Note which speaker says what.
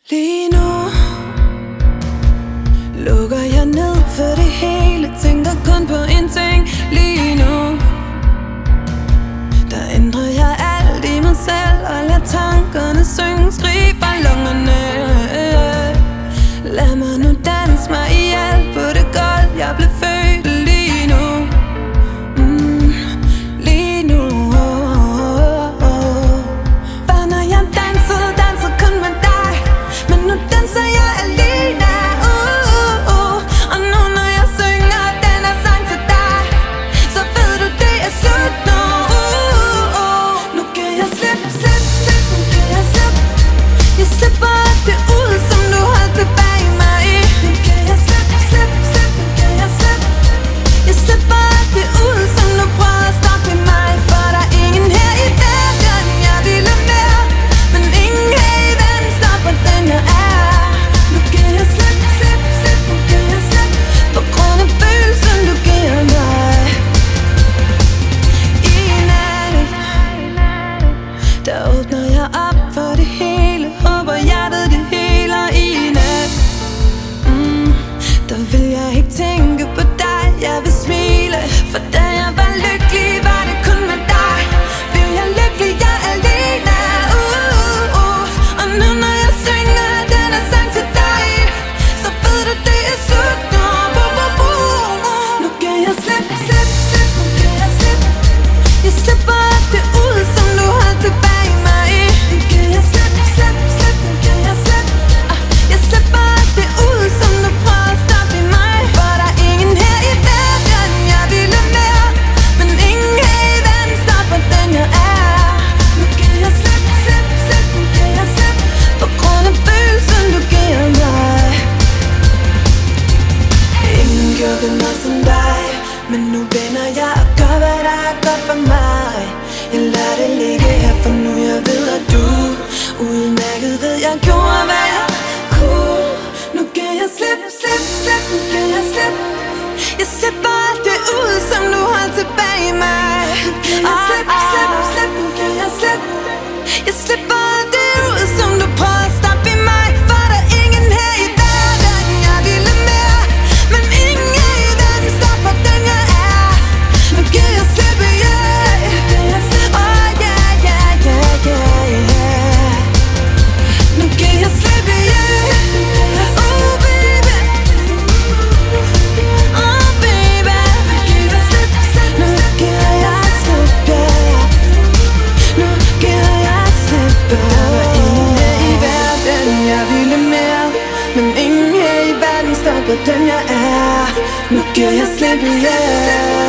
Speaker 1: Lige nu lukker jeg ned for det hele, tænker kun på en ting. Lige nu der ændrer jeg alt i mig selv og lader tankerne synge, skrige fra lungerne. Lad mig nu danse mig ihjel på det gulv, jeg blev født lige nu. Lige nu. For når jeg dansede kun med dig, men nu danser jeg alene. Og nu når jeg synger den her sang til dig, så ved du det er slut nu. Nu kan jeg slippe, nu kan jeg slippe. Jeg slipper det ud, som du holdt tilbage i mig. Nu kan jeg slippe, nu kan jeg slippe. Jeg slipper det ud, som du prøver at stoppe i mig. For der er ingen her i verden, jeg ville mere, men ingen her i verden stopper den jeg er. Nu kan jeg slippe, nu kan jeg slippe. På grund af følelsen du giver mig. I natten der åbner jeg op for det hele, håber hjertet det heler. I nat der vil jeg ikke tænke på dig, jeg vil smile. For da jeg var lykkelig, var det kun med dig. Blev jeg lykkelig, jeg alene. Og nu når jeg synger den her sang til dig, så ved du det er slut nu. Nu kan jeg slippe, nu kan jeg slippe. Jeg slipper det ud, som du holdt tilbage i mig. Nu kan jeg slippe, nu kan jeg slippe. Jeg slipper det ud, som du prøver at stoppe i mig. For der er ingen her i verden, jeg ville mere, men ingen her i verden stopper den jeg er. Nu kan jeg slippe, nu kan jeg slippe. På grund af følelsen du giver mig. Ingen gjorde ved mig som dig, men nu vender jeg og gør hvad der er godt for mig. Jeg lader det ligge her, for nu jeg ved at du udmærket ved jeg gjorde hvad jeg kunne. Nu kan jeg slippe, nu kan jeg slippe. Jeg slipper alt det ud, som du holdt tilbage i mig. Nu kan jeg slippe, nu kan jeg slippe. Jeg slipper alt det ud, som du prøver at stoppe i mig. For der er ingen her i verden, jeg ville mere, men ingen her i verden stopper den jeg er. Nu kan jeg slippe, yeah. Oh yeah, yeah, yeah, yeah, yeah. Nu kan jeg slippe, yeah. Oh baby, oh baby. Nu kan jeg slippe, nu kan jeg slippe. Nu kan jeg slippe. Der var ingen her i verden, jeg ville mere, men ingen her i verden stopper den jeg er. Nu kan jeg slippe, yeah.